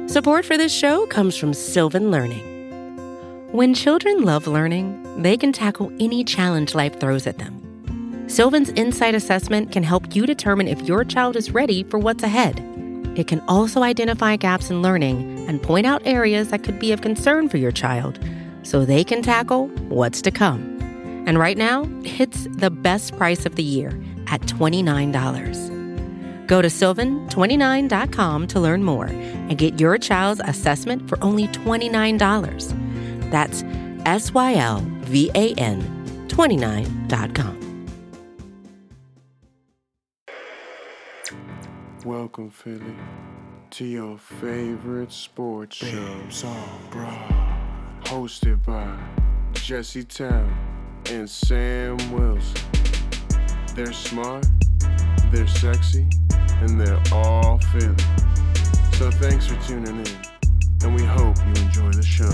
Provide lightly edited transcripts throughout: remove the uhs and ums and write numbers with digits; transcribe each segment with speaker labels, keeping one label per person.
Speaker 1: Support for this show comes from Sylvan Learning. When children love learning, they can tackle any challenge life throws at them. Sylvan's Insight Assessment can help you determine if your child is ready for what's ahead. It can also identify gaps in learning and point out areas that could be of concern for your child so they can tackle what's to come. And right now, it's the best price of the year at $29. Go to sylvan29.com to learn more and get your child's assessment for only $29. That's SYLVAN 29.com.
Speaker 2: Welcome, Philly, to your favorite sports show, Babes on Broad, hosted by Jesse Town and Sam Wilson. They're smart, they're sexy, and they're all Philly. So thanks for tuning in, and we hope you enjoy the show.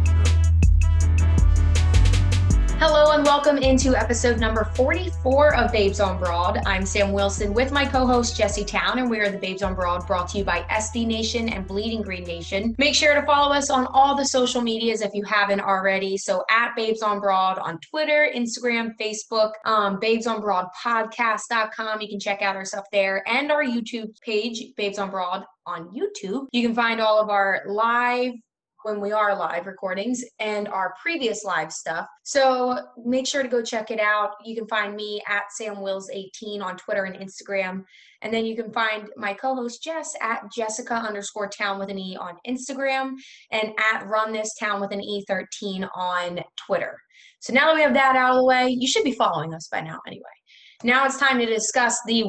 Speaker 3: Hello and welcome into episode number 44 of Babes on Broad. I'm Sam Wilson with my co-host Jesse Town, and we are the Babes on Broad, brought to you by SB Nation and Bleeding Green Nation. Make sure to follow us on all the social medias if you haven't already. So at Babes on Broad on Twitter, Instagram, Facebook, babesonbroadpodcast.com. You can check out our stuff there, and our YouTube page, Babes on Broad on YouTube. You can find all of our when we are live recordings and our previous live stuff. So make sure to go check it out. You can find me at SamWills18 on Twitter and Instagram. And then you can find my co-host Jess at Jessica_Town with an E on Instagram and at RunThisTown with an E13 on Twitter. So now that we have that out of the way, you should be following us by now anyway. Now it's time to discuss the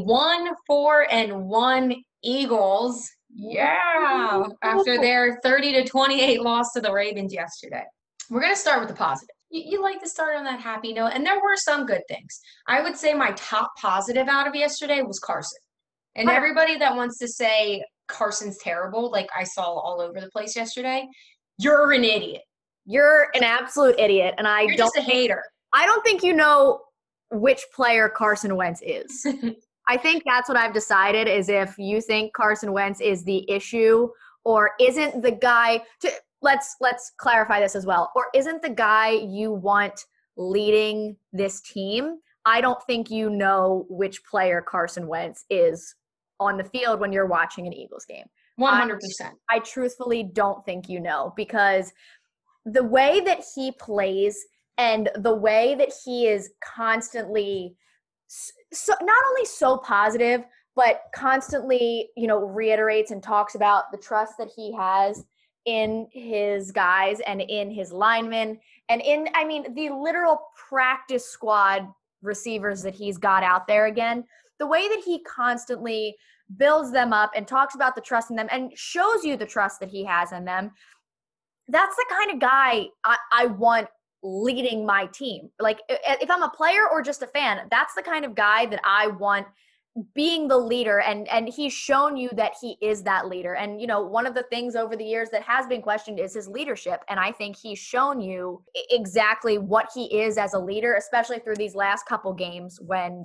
Speaker 3: 1-4-1 Eagles. Yeah, after their 30-28 loss to the Ravens yesterday. We're going to start with the positive. You like to start on that happy note, and there were some good things. I would say my top positive out of yesterday was Carson. And everybody that wants to say Carson's terrible, like I saw all over the place yesterday, you're an idiot.
Speaker 4: You're an absolute idiot, and
Speaker 3: you're just a hater.
Speaker 4: I don't think you know which player Carson Wentz is. I think that's what I've decided, is if you think Carson Wentz is the issue or isn't the guy let's clarify this as well, or isn't the guy you want leading this team, I don't think you know which player Carson Wentz is on the field when you're watching an Eagles game.
Speaker 3: 100%.
Speaker 4: I truthfully don't think you know, because the way that he plays and the way that he is constantly so not only so positive, but constantly, reiterates and talks about the trust that he has in his guys and in his linemen and the literal practice squad receivers that he's got out there again. The way that he constantly builds them up and talks about the trust in them and shows you the trust that he has in them. That's the kind of guy I want leading my team. Like, if I'm a player or just a fan, that's the kind of guy that I want being the leader, and he's shown you that he is that leader. And one of the things over the years that has been questioned is his leadership, and I think he's shown you exactly what he is as a leader, especially through these last couple games when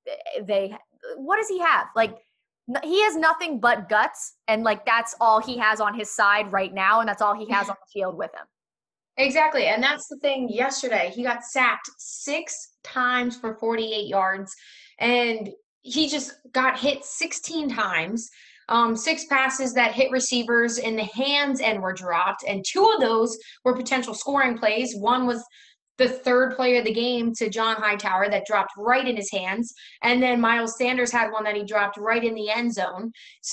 Speaker 4: what does he have? Like, he has nothing but guts, and that's all he has on his side right now, and that's all he has on the field with him.
Speaker 3: Exactly. And that's the thing. Yesterday, he got sacked 6 times for 48 yards, and he just got hit 16 times. 6 passes that hit receivers in the hands and were dropped. And 2 of those were potential scoring plays. One was the third play of the game to John Hightower that dropped right in his hands. And then Miles Sanders had one that he dropped right in the end zone.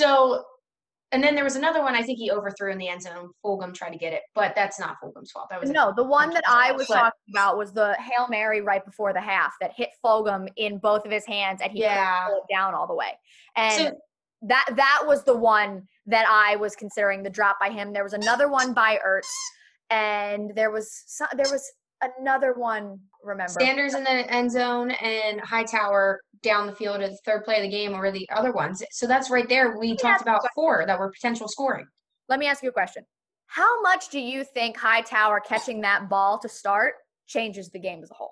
Speaker 3: And then there was another one I think he overthrew in the end zone. Fulgham tried to get it, but that's not Fulgham's fault. That was
Speaker 4: the one that I was talking about was the Hail Mary right before the half that hit Fulgham in both of his hands, and he couldn't pull it down all the way. And that was the one that I was considering the drop by him. There was another one by Ertz, and there was another one, remember.
Speaker 3: Sanders in the end zone and Hightower down the field at the third play of the game over the other ones. So that's right there. We talked about 4 that were potential scoring.
Speaker 4: Let me ask you a question. How much do you think Hightower catching that ball to start changes the game as a whole?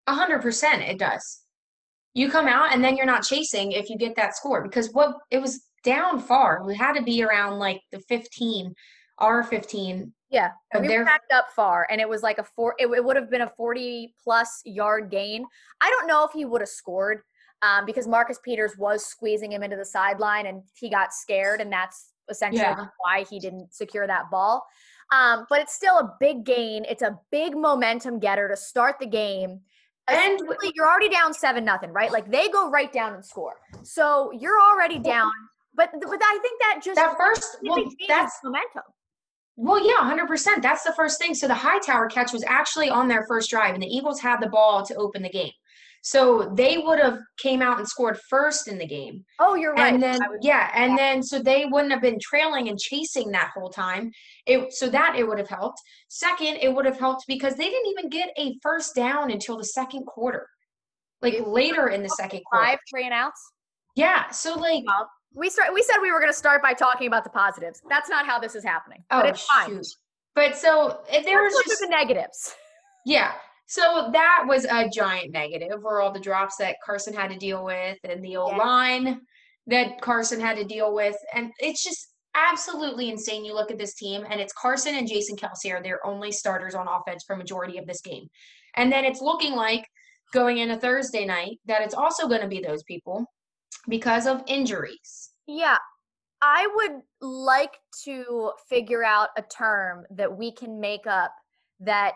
Speaker 3: 100% it does. You come out and then you're not chasing if you get that score, because down far. We had to be around like the 15, our 15.
Speaker 4: Yeah,
Speaker 3: But
Speaker 4: we were
Speaker 3: they're
Speaker 4: backed up far, and it was like it would have been a 40-plus yard gain. I don't know if he would have scored because Marcus Peters was squeezing him into the sideline, and he got scared, and that's essentially why he didn't secure that ball. But it's still a big gain. It's a big momentum getter to start the game. And you're already down 7-0, right? Like they go right down and score. So you're already down. But I think that just that's momentum.
Speaker 3: Well, yeah, 100%. That's the first thing. So the Hightower catch was actually on their first drive, and the Eagles had the ball to open the game. So they would have came out and scored first in the game.
Speaker 4: Oh, you're right.
Speaker 3: And then, then so they wouldn't have been trailing and chasing that whole time. It would have helped. Second, it would have helped because they didn't even get a first down until the second quarter, like later in the second quarter.
Speaker 4: 5 3 and outs.
Speaker 3: Yeah. So like.
Speaker 4: We said we were going to start by talking about the positives. That's not how this is happening. But it's fine.
Speaker 3: But so there was just
Speaker 4: the negatives.
Speaker 3: Yeah. So that was a giant negative, were all the drops that Carson had to deal with and the O-line that Carson had to deal with. And it's just absolutely insane. You look at this team, and it's Carson and Jason Kelce are their only starters on offense for majority of this game. And then it's looking like going into Thursday night that it's also going to be those people because of injuries.
Speaker 4: Yeah. I would like to figure out a term that we can make up that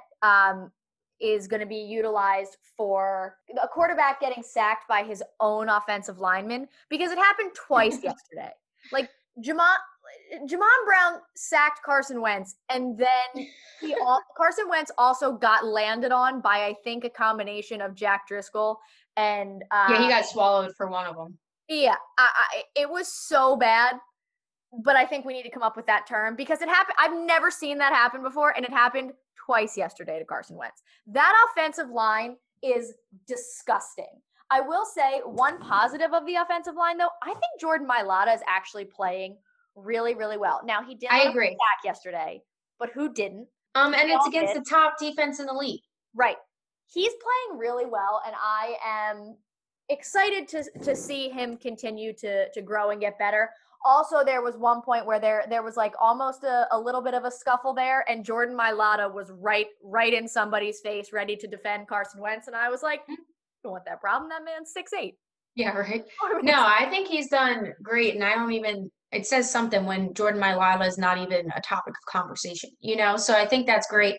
Speaker 4: is going to be utilized for a quarterback getting sacked by his own offensive lineman, because it happened twice yesterday. Like Jamon Brown sacked Carson Wentz, and then Carson Wentz also got landed on by, I think, a combination of Jack Driscoll and
Speaker 3: he got swallowed for one of them.
Speaker 4: Yeah, it was so bad, but I think we need to come up with that term because it happened. I've never seen that happen before, and it happened twice yesterday to Carson Wentz. That offensive line is disgusting. I will say one positive of the offensive line, though, I think Jordan Mailata is actually playing really, really well. Now, he didn't have a sack yesterday, but who didn't?
Speaker 3: And it's against the top defense in the league.
Speaker 4: Right. He's playing really well, and I am excited to see him continue to grow and get better. Also, there was one point where there was like almost a little bit of a scuffle there, and Jordan Mailata was right in somebody's face, ready to defend Carson Wentz, and I was like, I don't want that problem. That man's 6'8".
Speaker 3: Yeah, right. No, I think he's done great, and it says something when Jordan Mailata is not even a topic of conversation, So I think that's great.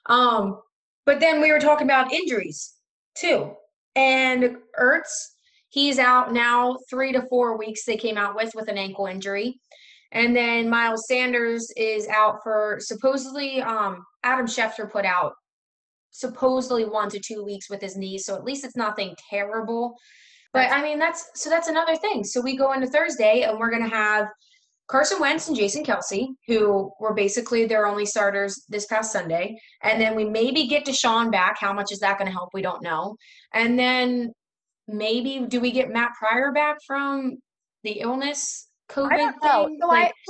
Speaker 3: But then we were talking about injuries too. And Ertz, he's out now 3 to 4 weeks they came out with an ankle injury. And then Miles Sanders is out for supposedly Adam Schefter put out supposedly 1 to 2 weeks with his knee. So at least it's nothing terrible. But I mean, that's another thing. So we go into Thursday and we're going to have Carson Wentz and Jason Kelce, who were basically their only starters this past Sunday. And then we maybe get Deshaun back. How much is that going to help? We don't know. And then maybe do we get Matt Pryor back from the illness COVID
Speaker 4: I don't know.
Speaker 3: thing?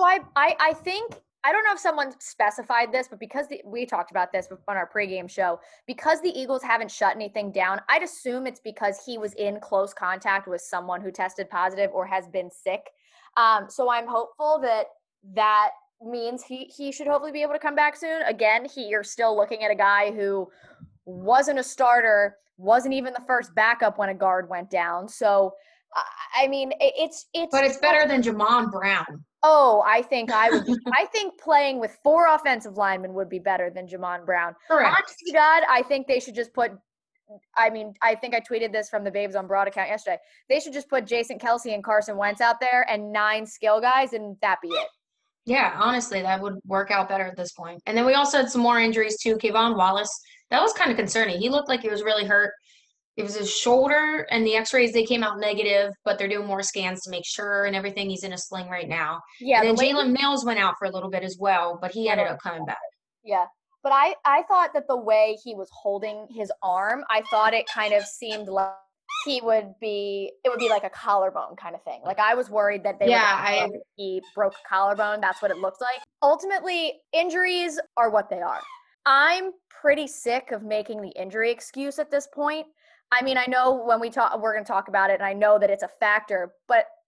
Speaker 4: I think, I don't know if someone specified this, but because we talked about this on our pregame show, because the Eagles haven't shut anything down, I'd assume it's because he was in close contact with someone who tested positive or has been sick. So I'm hopeful that means he should hopefully be able to come back soon. Again, you're still looking at a guy who wasn't a starter, wasn't even the first backup when a guard went down. So, I mean, it's.
Speaker 3: But it's better than Jamon Brown.
Speaker 4: Oh, I think I think playing with 4 offensive linemen would be better than Jamon Brown.
Speaker 3: Correct.
Speaker 4: Honest to God, I think they should just put. I mean, I think I tweeted this from the Babes on Broad account yesterday. They should just put Jason Kelce and Carson Wentz out there and 9 skill guys, and that be it.
Speaker 3: Yeah, honestly, that would work out better at this point. And then we also had some more injuries too. Kayvon Wallace, that was kind of concerning. He looked like he was really hurt. It was his shoulder, and the x-rays, they came out negative, but they're doing more scans to make sure and everything. He's in a sling right now. Yeah. And then Jalen Mills went out for a little bit as well, but he ended up coming back.
Speaker 4: Yeah. But I thought that the way he was holding his arm, I thought it kind of seemed like it would be like a collarbone kind of thing. Like I was worried that he broke a collarbone. That's what it looked like. Ultimately, injuries are what they are. I'm pretty sick of making the injury excuse at this point. I mean, I know when we're going to talk about it, and I know that it's a factor, but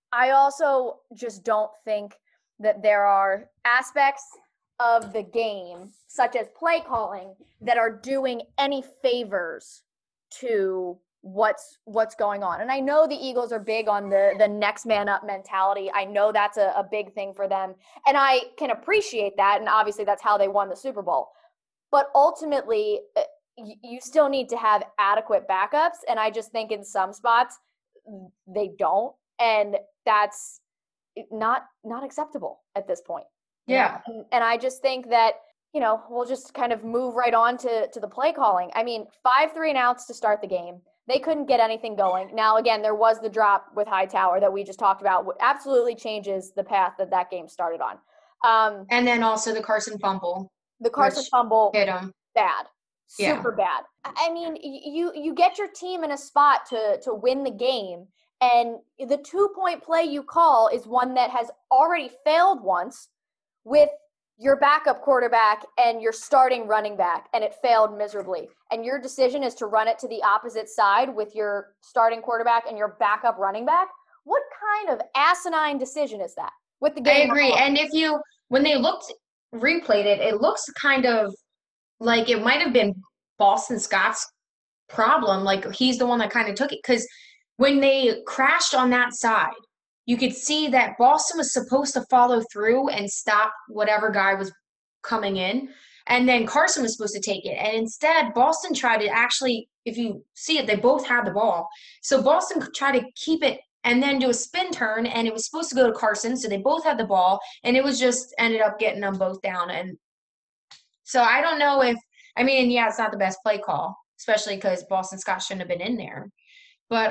Speaker 4: I also just don't think that there are aspects of the game, such as play calling, that are doing any favors to what's going on. And I know the Eagles are big on the next man up mentality. I know that's a big thing for them. And I can appreciate that. And obviously that's how they won the Super Bowl. But ultimately, you still need to have adequate backups. And I just think in some spots, they don't. And that's not acceptable at this point.
Speaker 3: Yeah.
Speaker 4: And I just think that, we'll just kind of move right on to the play calling. I mean, 5 3-and-outs to start the game. They couldn't get anything going. Now, again, there was the drop with Hightower that we just talked about. Absolutely changes the path that game started on.
Speaker 3: And then also the Carson fumble.
Speaker 4: The Carson fumble
Speaker 3: hit him.
Speaker 4: Bad. Super bad. I mean, you get your team in a spot to win the game, and the 2-point play you call is one that has already failed once with your backup quarterback and your starting running back, and it failed miserably. And your decision is to run it to the opposite side with your starting quarterback and your backup running back? What kind of asinine decision is that? With the game,
Speaker 3: I agree. And when they replayed it, it looks kind of like it might have been Boston Scott's problem. Like he's the one that kind of took it, because when they crashed on that side, you could see that Boston was supposed to follow through and stop whatever guy was coming in. And then Carson was supposed to take it. And instead, Boston tried to actually, if you see it, they both had the ball. So Boston tried to keep it and then do a spin turn, and it was supposed to go to Carson. So they both had the ball, and it was just ended up getting them both down. And so I don't know it's not the best play call, especially because Boston Scott shouldn't have been in there. But,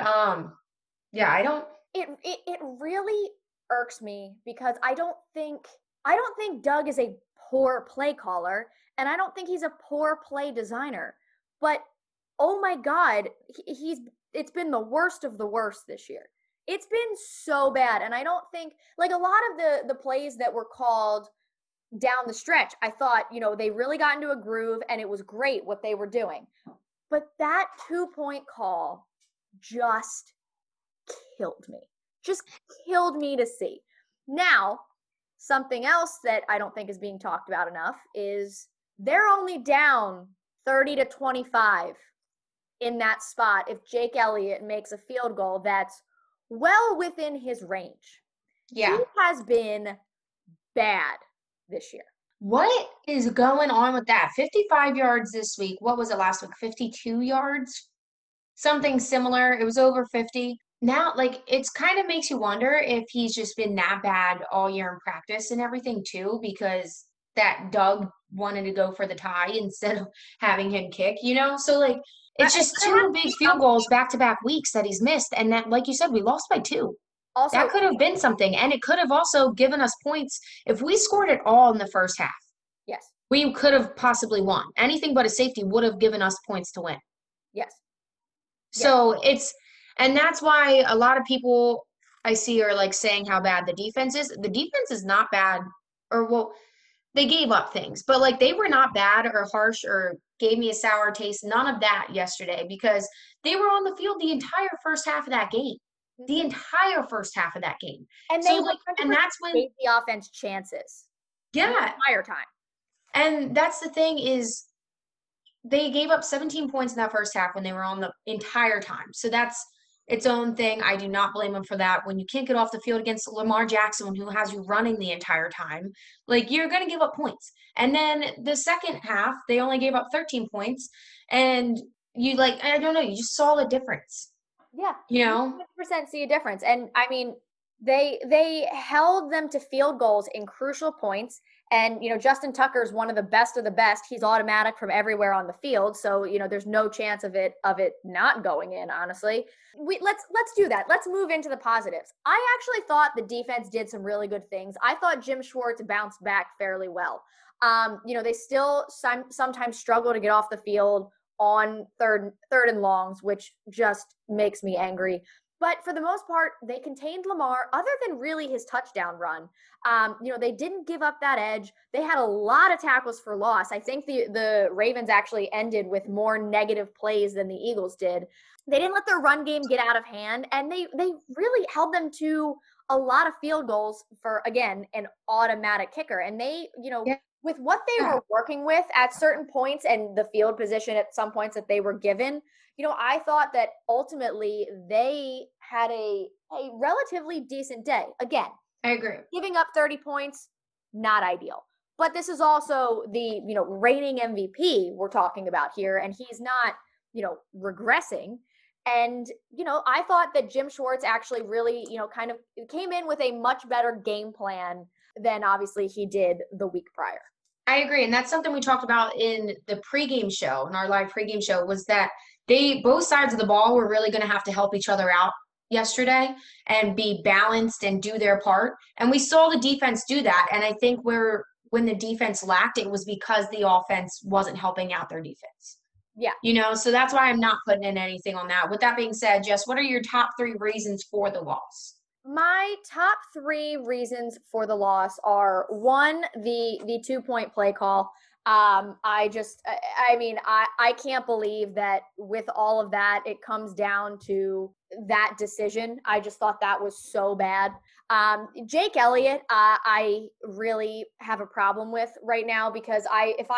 Speaker 3: I don't.
Speaker 4: It really irks me because I don't think Doug is a poor play caller, and I don't think he's a poor play designer. But oh my God, it's been the worst of the worst this year. It's been so bad, and I don't think, like, a lot of the plays that were called down the stretch, I thought, they really got into a groove and it was great what they were doing. But that 2-point call just killed me to see. Now, something else that I don't think is being talked about enough is they're only down 30-25 in that spot if Jake Elliott makes a field goal that's well within his range.
Speaker 3: Yeah.
Speaker 4: He has been bad this year.
Speaker 3: What is going on with that? 55 yards this week. What was it last week? 52 yards? Something similar. It was over 50. Now, it's kind of makes you wonder if he's just been that bad all year in practice and everything too, because that Doug wanted to go for the tie instead of having him kick, So, it's just 2 big field goals back-to-back weeks that he's missed. And that, like you said, we lost by 2. Also, that could have been something. And it could have also given us points. If we scored it all in the first half,
Speaker 4: yes,
Speaker 3: we could have possibly won. Anything but a safety would have given us points to win.
Speaker 4: Yes.
Speaker 3: So and that's why a lot of people I see are saying how bad the defense is. The defense is not bad, they gave up things, but they were not bad or harsh or gave me a sour taste. None of that yesterday, because they were on the field the entire first half of that game. The entire first half of that game.
Speaker 4: And and that's when gave the offense chances.
Speaker 3: Yeah.
Speaker 4: The entire time.
Speaker 3: And that's the thing is they gave up 17 points in that first half when they were on the entire time. So that's its own thing. I do not blame them for that. When you can't get off the field against Lamar Jackson, who has you running the entire time, you're going to give up points. And then the second half, they only gave up 13 points. And I don't know, you just saw the difference.
Speaker 4: Yeah.
Speaker 3: 100%
Speaker 4: see a difference. And I mean, they held them to field goals in crucial points. And, Justin Tucker is one of the best. He's automatic from everywhere on the field. So, there's no chance of it not going in, honestly. Let's do that. Let's move into the positives. I actually thought the defense did some really good things. I thought Jim Schwartz bounced back fairly well. They still sometimes struggle to get off the field on third and longs, which just makes me angry. But for the most part, they contained Lamar, other than really his touchdown run. They didn't give up that edge. They had a lot of tackles for loss. I think the Ravens actually ended with more negative plays than the Eagles did. They didn't let their run game get out of hand, and they really held them to a lot of field goals for, again, an automatic kicker. And they, with what they were working with at certain points and the field position at some points that they were given, I thought that ultimately they had a relatively decent day. Again,
Speaker 3: I agree.
Speaker 4: Giving up 30 points, not ideal. But this is also the, reigning MVP we're talking about here, and he's not, regressing. And, I thought that Jim Schwartz actually really, kind of came in with a much better game plan than obviously he did the week prior.
Speaker 3: I agree. And that's something we talked about in the pregame show, in our live pregame show, was that both sides of the ball were really going to have to help each other out yesterday and be balanced and do their part. And we saw the defense do that. And I think when the defense lacked, it was because the offense wasn't helping out their defense.
Speaker 4: Yeah.
Speaker 3: So that's why I'm not putting in anything on that. With that being said, Jess, what are your top 3 reasons for the loss?
Speaker 4: My top 3 reasons for the loss are, 1, the 2-point play call. I can't believe that with all of that, it comes down to that decision. I just thought that was so bad. Jake Elliott, I really have a problem with right now because if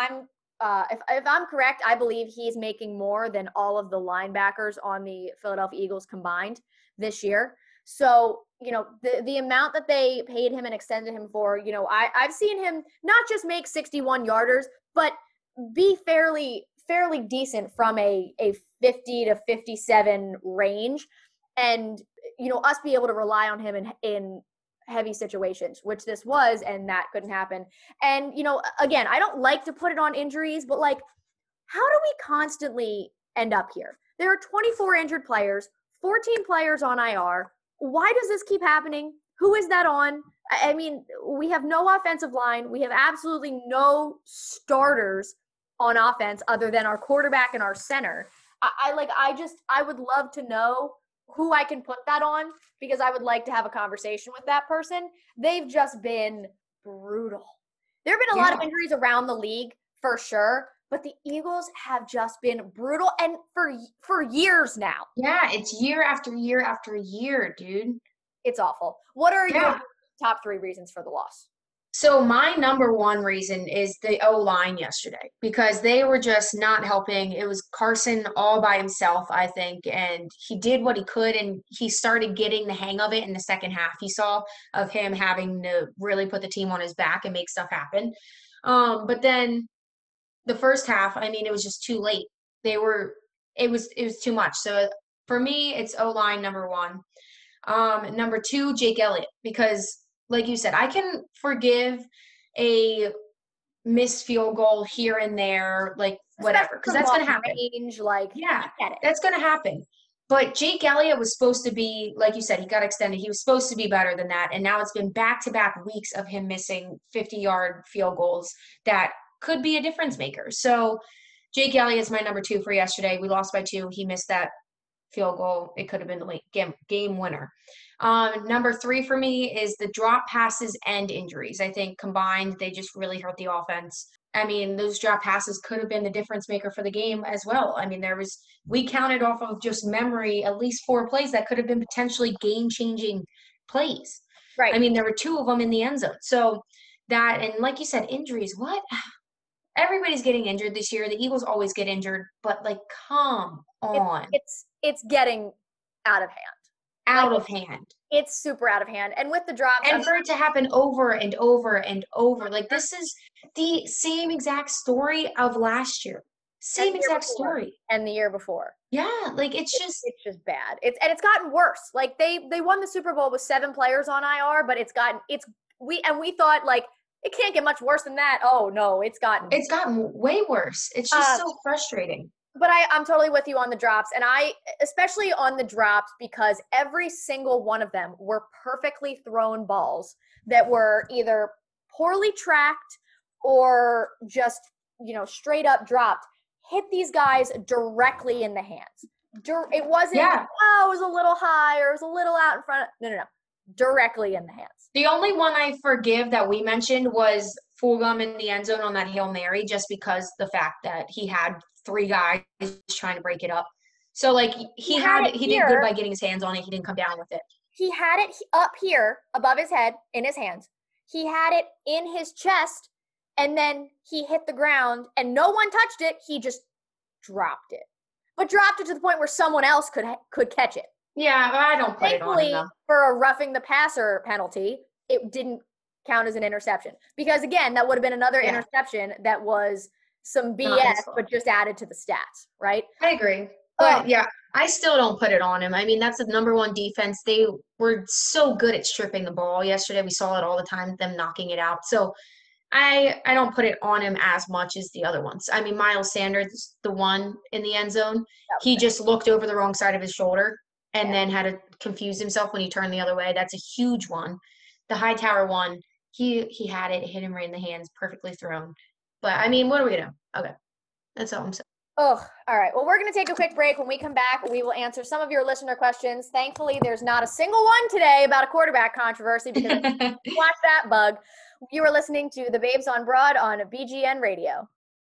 Speaker 4: I'm correct, I believe he's making more than all of the linebackers on the Philadelphia Eagles combined this year. So, the amount that they paid him and extended him for, I've seen him not just make 61-yarders, but be fairly decent from a 50 to 57 range. And, us be able to rely on him in heavy situations, which this was, and that couldn't happen. And, again, I don't like to put it on injuries, but how do we constantly end up here? There are 24 injured players, 14 players on IR. Why does this keep happening? Who is that on? I mean, we have no offensive line. We have absolutely no starters on offense other than our quarterback and our center. I would love to know who I can put that on because I would like to have a conversation with that person. They've just been brutal. There have been a lot of injuries around the league for sure, but the Eagles have just been brutal and for years now.
Speaker 3: Yeah, it's year after year after year, dude.
Speaker 4: It's awful. What are your top 3 reasons for the loss?
Speaker 3: So my number 1 reason is the O-line yesterday because they were just not helping. It was Carson all by himself, I think, and he did what he could, and he started getting the hang of it in the second half. You saw of him having to really put the team on his back and make stuff happen. But then the first half, it was just too late. It was too much. So for me, it's O-line number 1. Number 2, Jake Elliott, because like you said, I can forgive a missed field goal here and there, whatever, because that's going to happen. That's going to happen. But Jake Elliott was supposed to be, like you said, he got extended. He was supposed to be better than that. And now it's been back-to-back weeks of him missing 50-yard field goals that could be a difference maker. So Jake Elliott's my number 2 for yesterday. We lost by 2. He missed that field goal. It could have been the game winner. Number 3 for me is the drop passes and injuries. I think combined, they just really hurt the offense. Those drop passes could have been the difference maker for the game as well. We counted off of just memory at least 4 plays that could have been potentially game-changing plays.
Speaker 4: Right.
Speaker 3: There were 2 of them in the end zone. So that, and like you said, injuries, what? Everybody's getting injured this year. The Eagles always get injured, but come on.
Speaker 4: It's getting out of hand.
Speaker 3: Out of hand.
Speaker 4: It's super out of hand. And with the drops.
Speaker 3: And for it to happen over and over and over, this is the same exact story of last year. Same exact story.
Speaker 4: And the year before.
Speaker 3: Yeah, it's just
Speaker 4: bad. It's gotten worse. They won the Super Bowl with 7 players on IR, but we thought it can't get much worse than that. Oh no, it's gotten
Speaker 3: way worse. It's just so frustrating.
Speaker 4: But I'm totally with you on the drops, and especially on the drops, because every single one of them were perfectly thrown balls that were either poorly tracked or just, straight up dropped, hit these guys directly in the hands. It wasn't, it was a little high or it was a little out in front. No. Directly in the hands.
Speaker 3: The only one I forgive that we mentioned was Fulgham in the end zone on that Hail Mary, just because the fact that he had 3 guys trying to break it up. So he did good by getting his hands on it. He didn't come down with it.
Speaker 4: He had it up here above his head in his hands. He had it in his chest, and then he hit the ground, and no one touched it. He just dropped it, but dropped it to the point where someone else could catch it.
Speaker 3: Yeah, I don't put it on him, though.
Speaker 4: For a roughing the passer penalty, it didn't count as an interception. Because, again, that would have been another interception that was some BS, but just added to the stats, right?
Speaker 3: I agree. But, yeah, I still don't put it on him. I mean, that's the number one defense. They were so good at stripping the ball yesterday. We saw it all the time, them knocking it out. So I don't put it on him as much as the other ones. I mean, Miles Sanders, the one in the end zone, he just looked over the wrong side of his shoulder and then had to confuse himself when he turned the other way. That's a huge one. The Hightower one, he had it, hit him right in the hands, perfectly thrown. But, I mean, what are we going to do? Okay. That's all I'm saying.
Speaker 4: Oh, all right. Well, we're going to take a quick break. When we come back, we will answer some of your listener questions. Thankfully, there's not a single one today about a quarterback controversy because watch that bug. You are listening to The Babes on Broad on BGN Radio.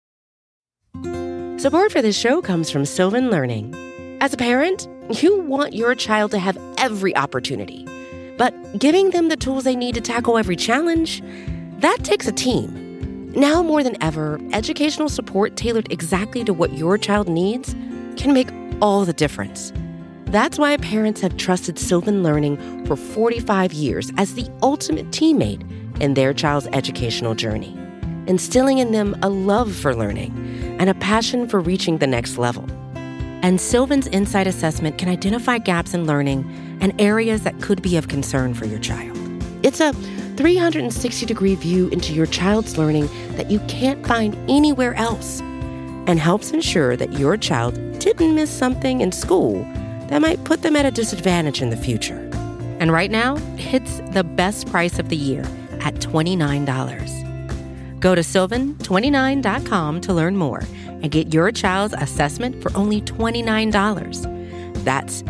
Speaker 1: Support for this show comes from Sylvan Learning. As a parent, you want your child to have every opportunity, but giving them the tools they need to tackle every challenge, that takes a team. Now more than ever, educational support tailored exactly to what your child needs can make all the difference. That's why parents have trusted Sylvan Learning for 45 years as the ultimate teammate in their child's educational journey, instilling in them a love for learning and a passion for reaching the next level. And Sylvan's Insight Assessment can identify gaps in learning and areas that could be of concern for your child. It's a 360-degree view into your child's learning that you can't find anywhere else, and helps ensure that your child didn't miss something in school that might put them at a disadvantage in the future. And right now, it's the best price of the year at $29. Go to sylvan29.com to learn more and get your child's assessment for only $29. That's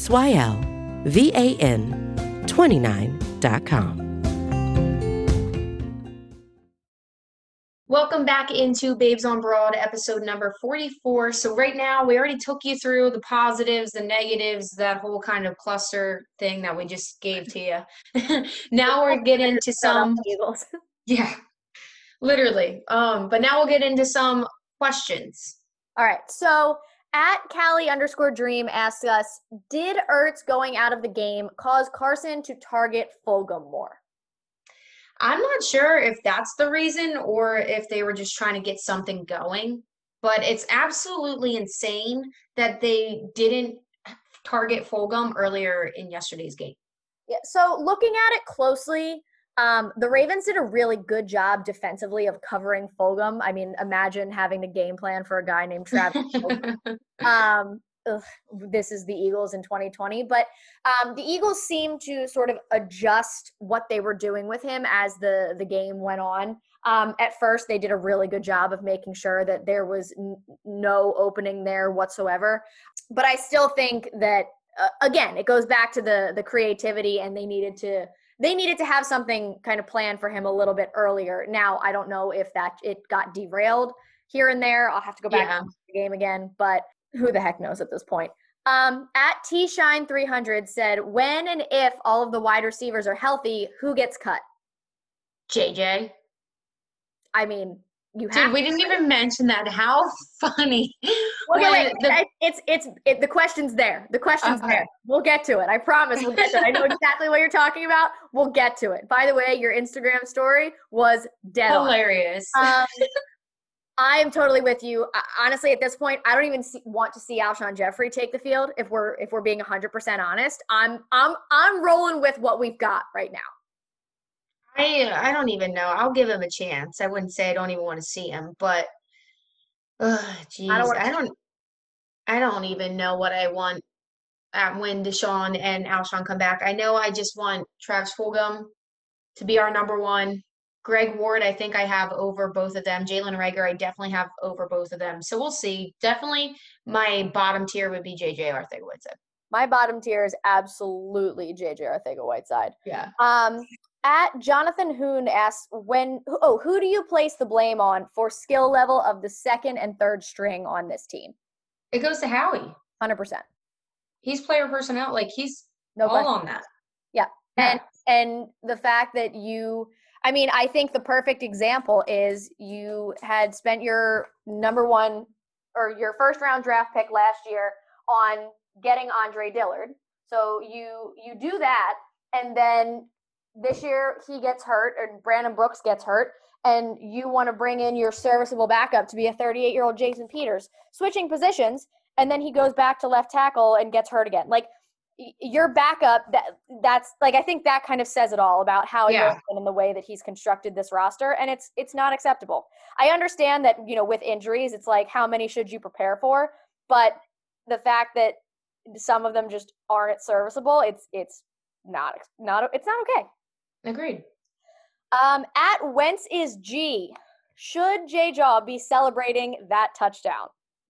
Speaker 1: SYLVAN29.com.
Speaker 3: Welcome back into Babes on Broad, episode number 44. So right now, we already took you through the positives, the negatives, that whole kind of cluster thing that we just gave to you. Now we're getting into some
Speaker 4: Eagles.
Speaker 3: Yeah, literally. But now we'll get into some questions.
Speaker 4: All right. So at Callie_Dream asks us, did Ertz going out of the game cause Carson to target Fulgham more?
Speaker 3: I'm not sure if that's the reason or if they were just trying to get something going, but it's absolutely insane that they didn't target Fulgham earlier in yesterday's game.
Speaker 4: Yeah, so looking at it closely, the Ravens did a really good job defensively of covering Fulgham. I mean, imagine having to game plan for a guy named Travis Fulgham. This is the Eagles in 2020, but the Eagles seemed to sort of adjust what they were doing with him as the game went on. At first, they did a really good job of making sure that there was no opening there whatsoever. But I still think that, again, it goes back to the creativity, and they needed to have something kind of planned for him a little bit earlier. Now, I don't know if it got derailed here and there. I'll have to go back to the game again, but who the heck knows at this point. At Tshine300 said, when and if all of the wide receivers are healthy, who gets cut?
Speaker 3: JJ.
Speaker 4: I mean, you have.
Speaker 3: Dude, we didn't even mention that. How funny.
Speaker 4: Well, wait. The question's there. The question's there. We'll get to it. I promise we'll get to it. I know exactly what you're talking about. We'll get to it. By the way, your Instagram story was dead
Speaker 3: hilarious.
Speaker 4: I am totally with you. Honestly, at this point, I don't even want to see Alshon Jeffrey take the field. If we're being 100% honest, I'm rolling with what we've got right now.
Speaker 3: I don't even know. I'll give him a chance. I wouldn't say I don't even want to see him, but geez, I don't even know what I want when Deshaun and Alshon come back. I know I just want Travis Fulgham to be our number one. Greg Ward, I think I have over both of them. Jalen Reagor, I definitely have over both of them. So we'll see. Definitely my bottom tier would be J.J. Arcega-Whiteside.
Speaker 4: My bottom tier is absolutely J.J. Arcega-Whiteside.
Speaker 3: Yeah.
Speaker 4: At Jonathan Hoon asks, who do you place the blame on for skill level of the second and third string on this team?
Speaker 3: It goes to Howie.
Speaker 4: 100%.
Speaker 3: He's player personnel. Like, he's all on that. Yeah.
Speaker 4: And the fact that I think the perfect example is you had spent your number one or your first round draft pick last year on getting Andre Dillard. So you do that, and then this year he gets hurt, or Brandon Brooks gets hurt, and you want to bring in your serviceable backup to be a 38-year-old Jason Peters, switching positions, and then he goes back to left tackle and gets hurt again. Like, your backup, that's like, I think that kind of says it all about how he has been in the way that he's constructed this roster, and it's not acceptable. I understand that, with injuries, it's like, how many should you prepare for? But the fact that some of them just aren't serviceable, it's not okay.
Speaker 3: Agreed.
Speaker 4: At Wentz is G. Should J Jaw be celebrating that touchdown?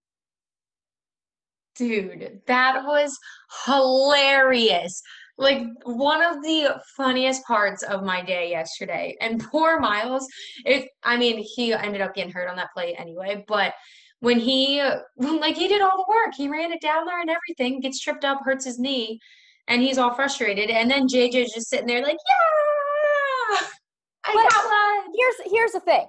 Speaker 3: Dude, that was hilarious. Like, one of the funniest parts of my day yesterday. And poor Miles, he ended up getting hurt on that play anyway, but when he did all the work, he ran it down there and everything, gets tripped up, hurts his knee, and he's all frustrated. And then JJ's just sitting there like, yeah, I got one.
Speaker 4: Here's the thing.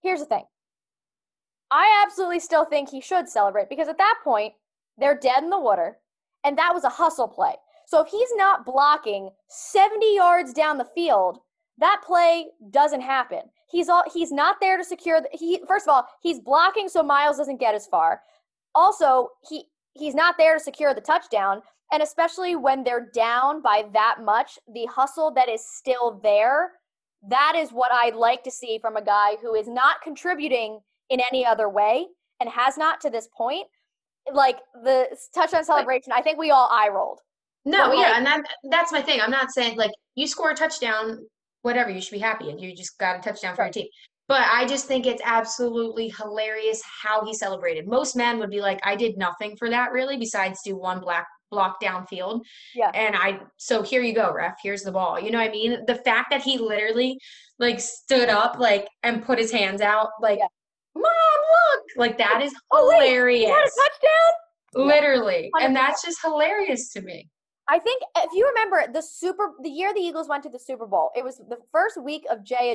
Speaker 4: I absolutely still think he should celebrate, because at that point, they're dead in the water, and that was a hustle play. So if he's not blocking 70 yards down the field, that play doesn't happen. He's not there to secure first of all, he's blocking so Miles doesn't get as far. Also, he's not there to secure the touchdown, and especially when they're down by that much, the hustle that is still there, that is what I'd like to see from a guy who is not contributing in any other way and has not to this point. Like, the touchdown celebration, I think we all eye rolled.
Speaker 3: No, yeah, and that's my thing. I'm not saying, like, you score a touchdown, whatever, you should be happy. You just got a touchdown for your team. But I just think it's absolutely hilarious how he celebrated. Most men would be like, I did nothing for that, really, besides do one block downfield. Yeah. And so here you go, ref. Here's the ball. You know what I mean? The fact that he literally, like, stood up, like, and put his hands out, like, Mom, look! Like, that is hilarious.
Speaker 4: He had a touchdown?
Speaker 3: Literally. And that's just hilarious to me.
Speaker 4: I think if you remember the year the Eagles went to the Super Bowl, it was the first week of Jay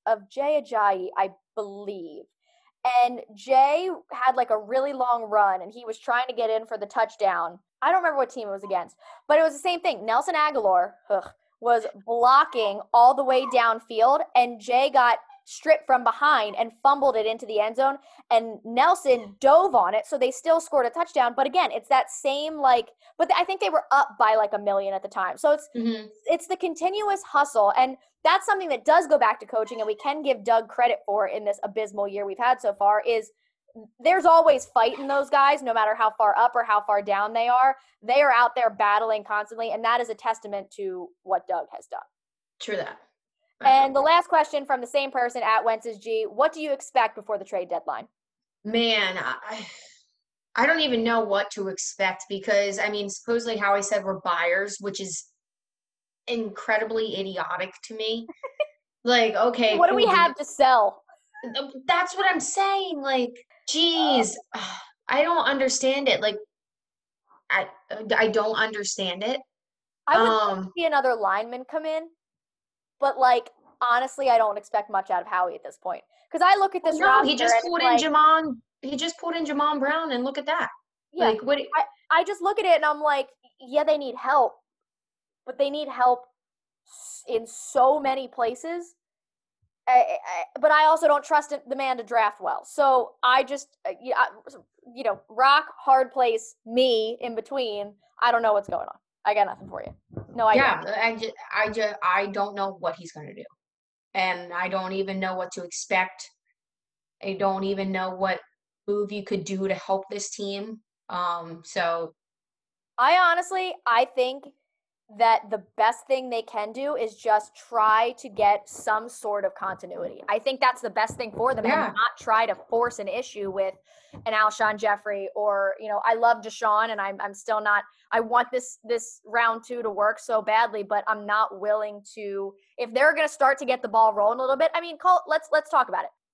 Speaker 4: Ajayi, I believe. And Jay had like a really long run, and he was trying to get in for the touchdown. I don't remember what team it was against, but it was the same thing. Nelson Aguilar was blocking all the way downfield, and Jay got stripped from behind and fumbled it into the end zone, and Nelson dove on it, so they still scored a touchdown. But again, it's that same, like, but I think they were up by like 1 million at the time. So it's the continuous hustle, and that's something that does go back to coaching, and we can give Doug credit for in this abysmal year we've had so far, is there's always fight in those guys, no matter how far up or how far down they are. They are out there battling constantly, and that is a testament to what Doug has done.
Speaker 3: True that.
Speaker 4: And the last question from the same person at Wentz's G, what do you expect before the trade deadline?
Speaker 3: Man, I don't even know what to expect, because, supposedly Howie said we're buyers, which is incredibly idiotic to me. Like, okay.
Speaker 4: What do we have to sell?
Speaker 3: That's what I'm saying. Like, geez, I don't understand it. Like, I don't understand it.
Speaker 4: I would see another lineman come in. But, like, honestly, I don't expect much out of Howie at this point. Because I look at this roster,
Speaker 3: he just pulled in Jamon. He just pulled in Jamon Brown, and look at that.
Speaker 4: Yeah, like, what? I just look at it and I'm like, yeah, they need help, but they need help in so many places. But I also don't trust the man to draft well. So I just, rock, hard place, me in between. I don't know what's going on. I got nothing for you. No idea.
Speaker 3: Yeah, I don't know what he's going to do. And I don't even know what to expect. I don't even know what move you could do to help this team. So
Speaker 4: I think that the best thing they can do is just try to get some sort of continuity. I think that's the best thing for them, and not try to force an issue with an Alshon Jeffrey or, I love Deshaun, and I'm still not, I want this round 2 to work so badly, but I'm not willing to, if they're going to start to get the ball rolling a little bit, let's talk about it.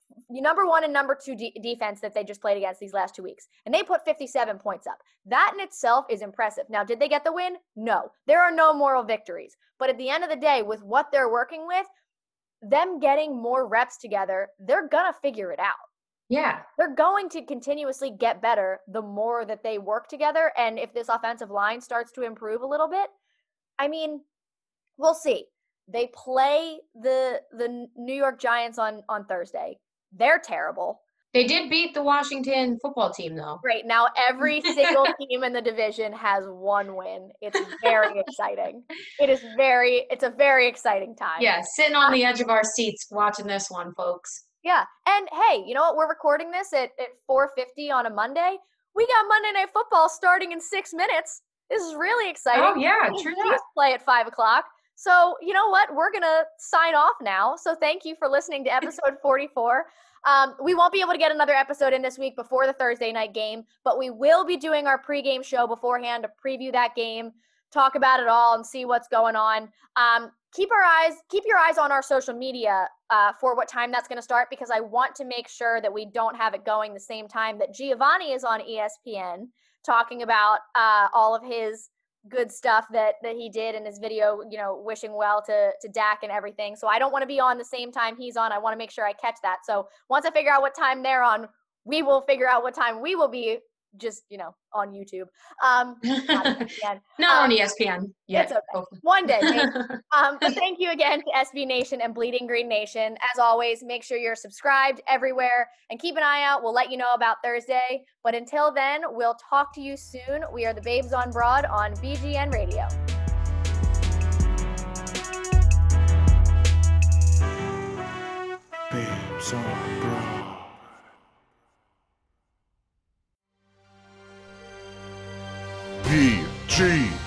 Speaker 4: number one and number two defense that they just played against these last 2 weeks. And they put 57 points up. That in itself is impressive. Now, did they get the win? No. There are no moral victories. But at the end of the day, with what they're working with, them getting more reps together, they're going to figure it out.
Speaker 3: Yeah.
Speaker 4: They're going to continuously get better the more that they work together. And if this offensive line starts to improve a little bit, I mean, we'll see. They play the New York Giants on Thursday. They're terrible.
Speaker 3: They did beat the Washington football team, though.
Speaker 4: Great. Now every single team in the division has one win. It's very exciting. It's a very exciting time.
Speaker 3: Yeah, sitting on the edge of our seats watching this one, folks.
Speaker 4: Yeah. And hey, you know what? We're recording this at 4:50 on a Monday. We got Monday Night Football starting in 6 minutes. This is really exciting.
Speaker 3: Oh, yeah, true.
Speaker 4: Chiefs play at 5 o'clock. So, you know what? We're going to sign off now. So thank you for listening to episode 44. We won't be able to get another episode in this week before the Thursday night game, but we will be doing our pregame show beforehand to preview that game, talk about it all, and see what's going on. Keep your eyes on our social media for what time that's going to start, because I want to make sure that we don't have it going the same time that Giovanni is on ESPN talking about all of his good stuff that he did in his video, you know, wishing well to Dak and everything. So I don't want to be on the same time he's on. I want to make sure I catch that. So once I figure out what time they're on, we will figure out what time we will be just, you know, on YouTube. Not ESPN.
Speaker 3: Not on ESPN yet.
Speaker 4: It's okay. One day, maybe. But thank you again to SB Nation and Bleeding Green Nation. As always, make sure you're subscribed everywhere and keep an eye out. We'll let you know about Thursday. But until then, we'll talk to you soon. We are the Babes on Broad on BGN Radio.
Speaker 2: Babes on Broad. BGN.